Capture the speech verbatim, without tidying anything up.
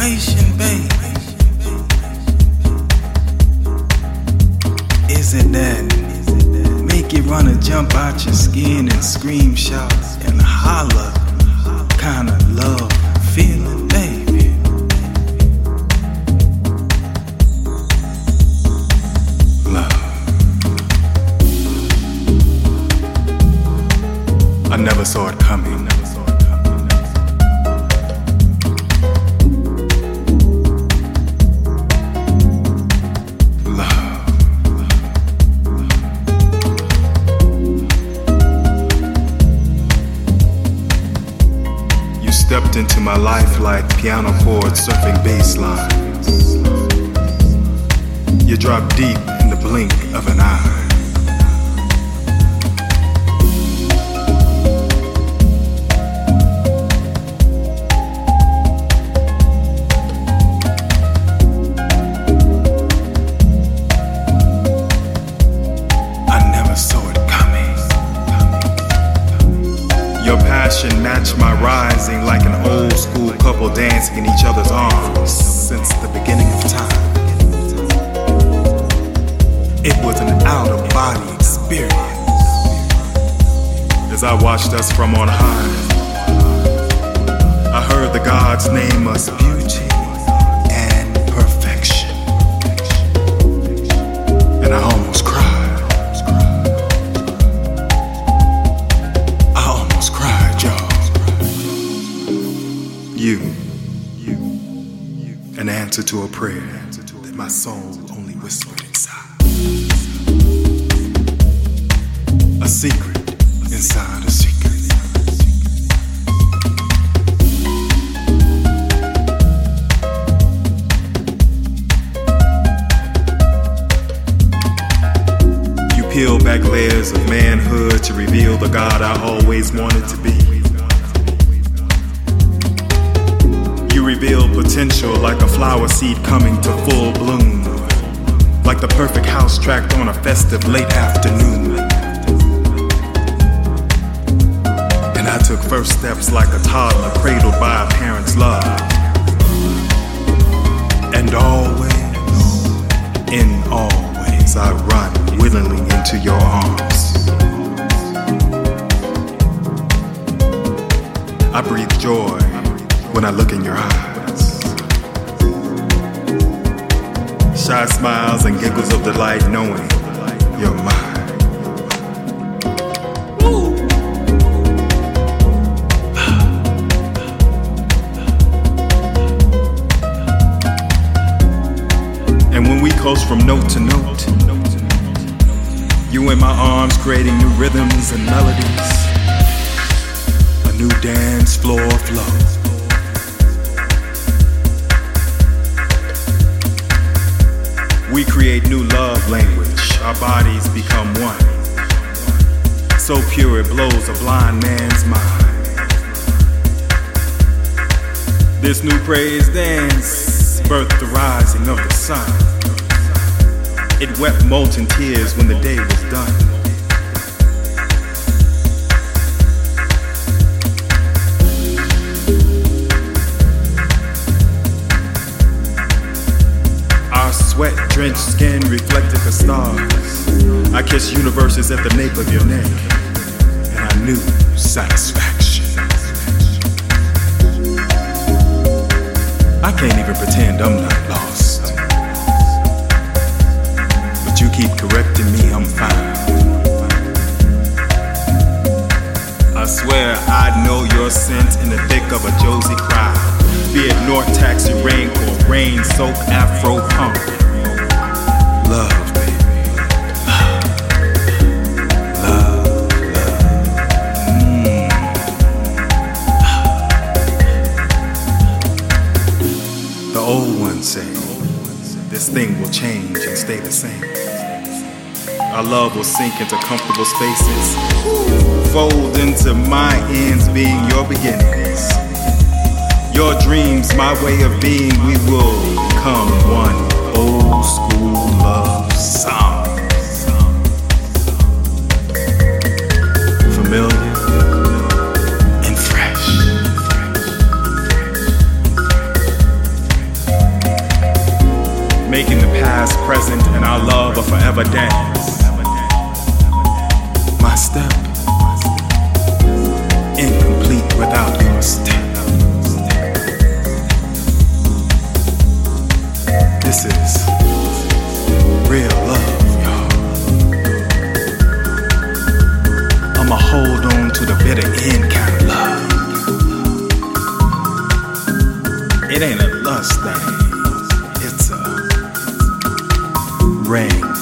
Situation, baby. Is it that make you wanna jump out your skin and scream, shout, and holler kind of love feeling, baby? Love. I never saw it coming. Stepped into my life like piano chords surfing bass lines. You drop deep in the blink of an eye. Match my rising like an old school couple dancing in each other's arms since the beginning of time. It was an out-of-body experience as I watched us from on high. I heard the gods name us beauty and perfection, and I almost cried. You, you, you, an answer to a prayer that my soul only whispered inside. A secret inside a secret. You peel back layers of manhood to reveal the God I always wanted to be. You reveal potential like a flower seed coming to full bloom, like the perfect house tracked on a festive late afternoon. And I took first steps like a toddler cradled by a parent's love. And always, in always, I run willingly into your arms. I breathe joy when I look in your eyes. Shy smiles and giggles of delight knowing you're mine. Ooh. And when we coast from note to note, you in my arms creating new rhythms and melodies, a new dance floor flow. We create new love language, our bodies become one. So pure it blows a blind man's mind. This new praise dance birthed the rising of the sun. It wept molten tears when the day was done. Sweat-drenched skin reflected the stars. I kissed universes at the nape of your neck, and I knew satisfaction. I can't even pretend I'm not lost, but you keep correcting me, I'm fine. I swear I know your scent in the thick of a Josie crowd, be it North Taxi Raincoat, Rain Soap, Afro Punk. Love, baby. Love. Love, love. Mm. The old ones say this thing will change and stay the same. Our love will sink into comfortable spaces, fold into my ends being your beginnings. Your dreams, my way of being, we will become one old school love song. Familiar and fresh. making the past present and our love a forever dance. My step, incomplete without your step. This is real love, y'all. I'ma hold on to the bitter end kind of love. It ain't a lust thing, it's a ring.